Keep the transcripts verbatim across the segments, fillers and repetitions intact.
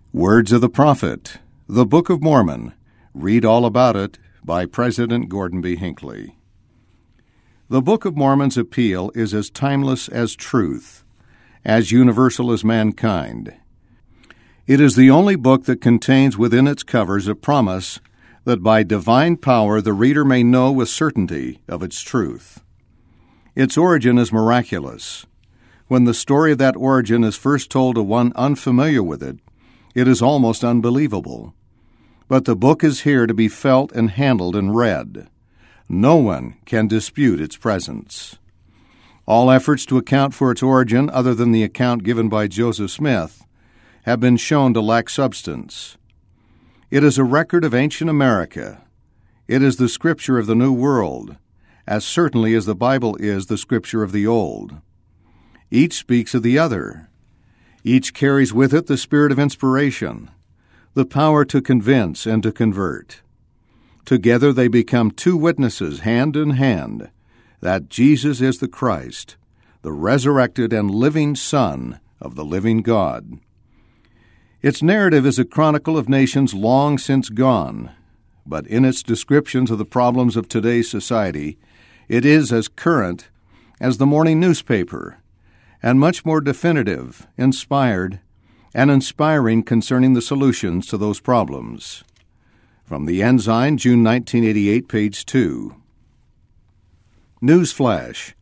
Words of the Prophet, the Book of Mormon. Read all about it by President Gordon B. Hinckley. The Book of Mormon's appeal is as timeless as truth, as universal as mankind. It is the only book that contains within its covers a promise that by divine power the reader may know with certainty of its truth. Its origin is miraculous. When the story of that origin is first told to one unfamiliar with it, it is almost unbelievable. But the book is here to be felt and handled and read. No one can dispute its presence. All efforts to account for its origin, other than the account given by Joseph Smith, have been shown to lack substance. It is a record of ancient America. It is the scripture of the New World, as certainly as the Bible is the scripture of the Old. Each speaks of the other. Each carries with it the spirit of inspiration, the power to convince and to convert. Together they become two witnesses, hand in hand, that Jesus is the Christ, the resurrected and living Son of the living God. Its narrative is a chronicle of nations long since gone, but in its descriptions of the problems of today's society, it is as current as the morning newspaper, and much more definitive, inspired, and inspiring concerning the solutions to those problems. From the Ensign, June nineteen eighty-eight, page two. Newsflash.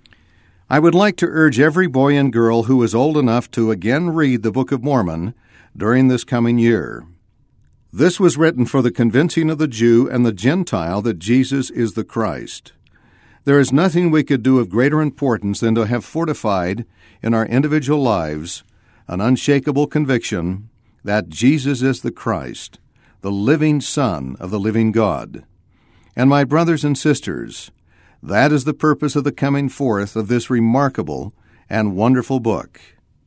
I would like to urge every boy and girl who is old enough to again read the Book of Mormon during this coming year. This was written for the convincing of the Jew and the Gentile that Jesus is the Christ. There is nothing we could do of greater importance than to have fortified in our individual lives an unshakable conviction that Jesus is the Christ, the living Son of the living God. And my brothers and sisters, that is the purpose of the coming forth of this remarkable and wonderful book.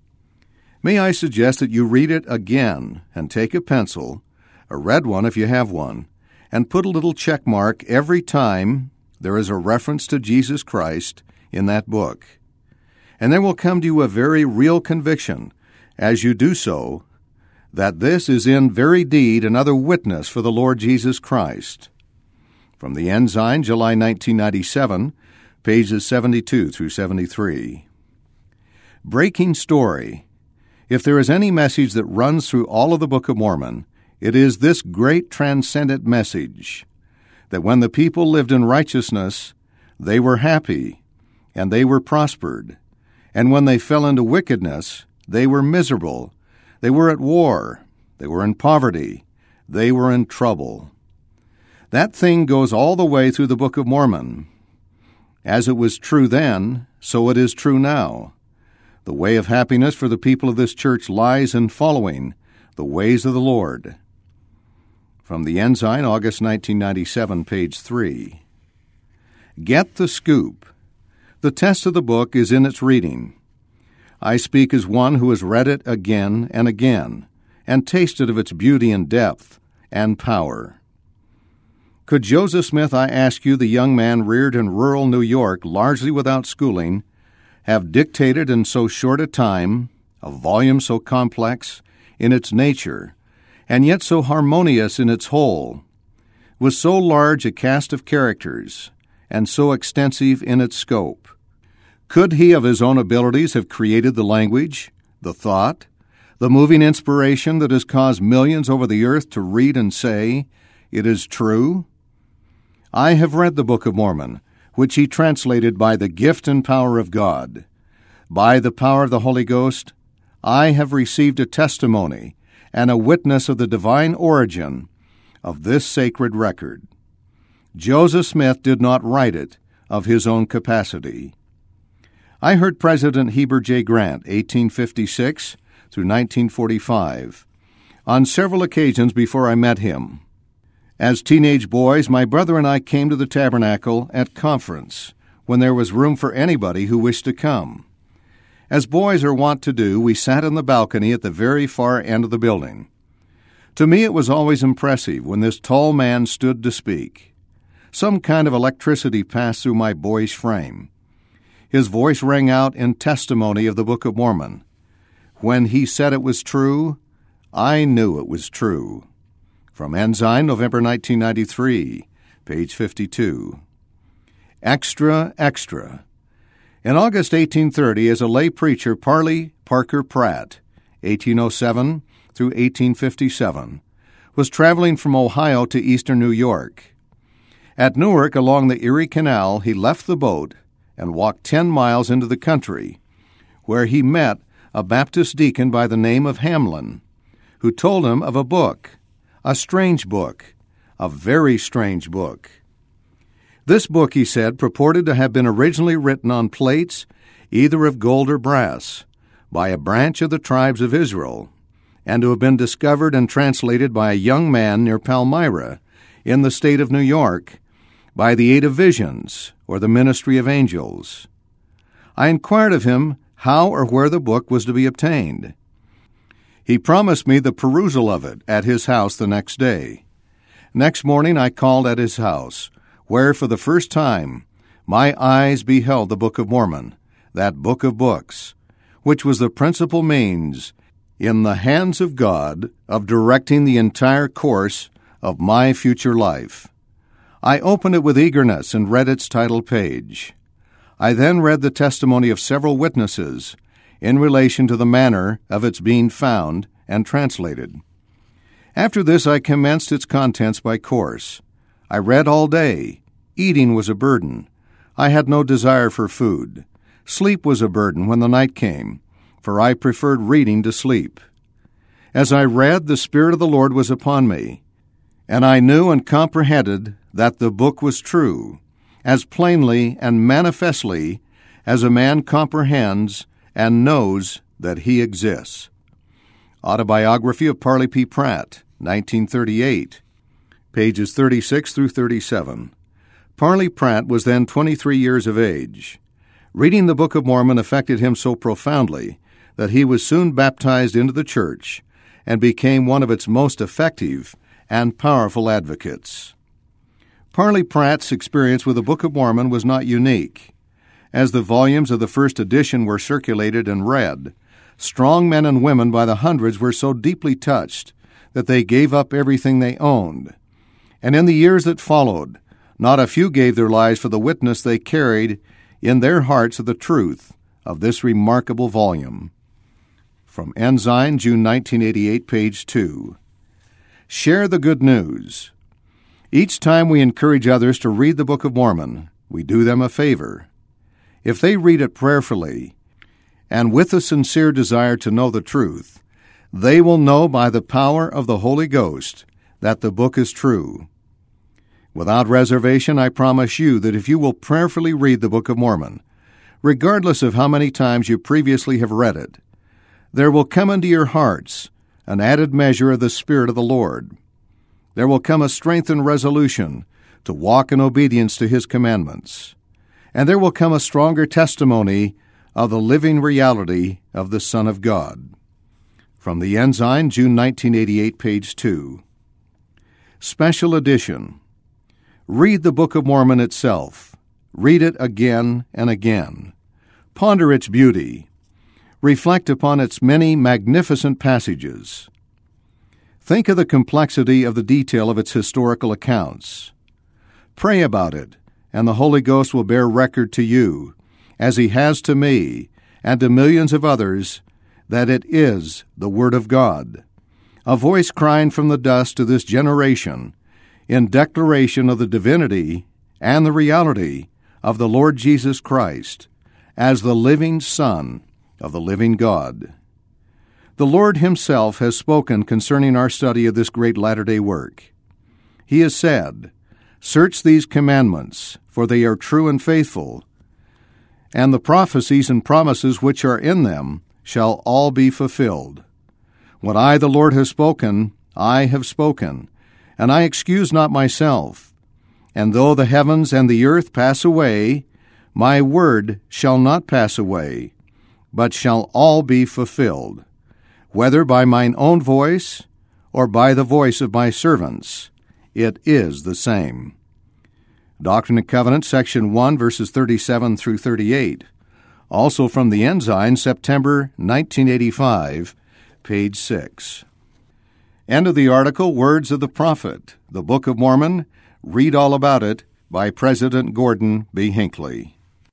May I suggest that you read it again and take a pencil, a red one if you have one, and put a little check mark every time there is a reference to Jesus Christ in that book. And there will come to you a very real conviction as you do so that this is in very deed another witness for the Lord Jesus Christ. From the Ensign, July nineteen ninety-seven, pages seventy-two through seventy-three. Breaking story. If there is any message that runs through all of the Book of Mormon, it is this great transcendent message, that when the people lived in righteousness, they were happy, and they were prospered. And when they fell into wickedness, they were miserable. They were at war. They were in poverty. They were in trouble. That thing goes all the way through the Book of Mormon. As it was true then, so it is true now. The way of happiness for the people of this church lies in following the ways of the Lord. From the Ensign, August nineteen ninety-seven, page three. Get the scoop. The test of the book is in its reading. I speak as one who has read it again and again, and tasted of its beauty and depth and power. Could Joseph Smith, I ask you, the young man reared in rural New York, largely without schooling, have dictated in so short a time a volume so complex in its nature, and yet so harmonious in its whole, with so large a cast of characters, and so extensive in its scope? Could he of his own abilities have created the language, the thought, the moving inspiration that has caused millions over the earth to read and say, "It is true"? I have read the Book of Mormon, which he translated by the gift and power of God. By the power of the Holy Ghost, I have received a testimony and a witness of the divine origin of this sacred record. Joseph Smith did not write it of his own capacity. I heard President Heber J. Grant, eighteen fifty-six through nineteen forty-five, on several occasions before I met him. As teenage boys, my brother and I came to the tabernacle at conference when there was room for anybody who wished to come. As boys are wont to do, we sat in the balcony at the very far end of the building. To me it was always impressive when this tall man stood to speak. Some kind of electricity passed through my boyish frame. His voice rang out in testimony of the Book of Mormon. When he said it was true, I knew it was true. From Ensign, November nineteen ninety-three, page fifty-two. Extra, extra. In August eighteen thirty, as a lay preacher, Parley Parker Pratt, eighteen oh seven through eighteen fifty-seven, was traveling from Ohio to eastern New York. At Newark, along the Erie Canal, he left the boat and walked ten miles into the country, where he met a Baptist deacon by the name of Hamlin, who told him of a book, a strange book, a very strange book. This book, he said, purported to have been originally written on plates, either of gold or brass, by a branch of the tribes of Israel, and to have been discovered and translated by a young man near Palmyra, in the state of New York, by the aid of visions, or the ministry of angels. I inquired of him how or where the book was to be obtained. He promised me the perusal of it at his house the next day. Next morning I called at his house, where for the first time my eyes beheld the Book of Mormon, that book of books, which was the principal means, in the hands of God, of directing the entire course of my future life. I opened it with eagerness and read its title page. I then read the testimony of several witnesses in relation to the manner of its being found and translated. After this, I commenced its contents by course. I read all day. Eating was a burden. I had no desire for food. Sleep was a burden when the night came, for I preferred reading to sleep. As I read, the Spirit of the Lord was upon me, and I knew and comprehended that the book was true, as plainly and manifestly as a man comprehends and knows that he exists. Autobiography of Parley P. Pratt, nineteen thirty-eight, pages thirty-six through thirty-seven. Parley Pratt was then twenty-three years of age. Reading the Book of Mormon affected him so profoundly that he was soon baptized into the church and became one of its most effective and powerful advocates. Parley Pratt's experience with the Book of Mormon was not unique. As the volumes of the first edition were circulated and read, strong men and women by the hundreds were so deeply touched that they gave up everything they owned. And in the years that followed, not a few gave their lives for the witness they carried in their hearts of the truth of this remarkable volume. From Ensign, June nineteen eighty-eight, page two. Share the good news. Each time we encourage others to read the Book of Mormon, we do them a favor. If they read it prayerfully and with a sincere desire to know the truth, they will know by the power of the Holy Ghost that the book is true. Without reservation, I promise you that if you will prayerfully read the Book of Mormon, regardless of how many times you previously have read it, there will come into your hearts an added measure of the Spirit of the Lord. There will come a strengthened resolution to walk in obedience to His commandments, and there will come a stronger testimony of the living reality of the Son of God. From the Ensign, June nineteen eighty-eight, page two. Special edition. Read the Book of Mormon itself. Read it again and again. Ponder its beauty. Reflect upon its many magnificent passages. Think of the complexity of the detail of its historical accounts. Pray about it, and the Holy Ghost will bear record to you, as He has to me and to millions of others, that it is the Word of God, a voice crying from the dust to this generation in declaration of the divinity and the reality of the Lord Jesus Christ as the living Son of the living God. The Lord Himself has spoken concerning our study of this great latter-day work. He has said, "Search these commandments, for they are true and faithful, and the prophecies and promises which are in them shall all be fulfilled. What I, the Lord, have spoken, I have spoken, and I excuse not myself. And though the heavens and the earth pass away, my word shall not pass away, but shall all be fulfilled, whether by mine own voice or by the voice of my servants. It is the same." Doctrine and Covenants, section one, verses thirty-seven through thirty-eight. Also from the Ensign, September nineteen eighty-five, page six. End of the article, Words of the Prophet, the Book of Mormon. Read all about it by President Gordon B. Hinckley.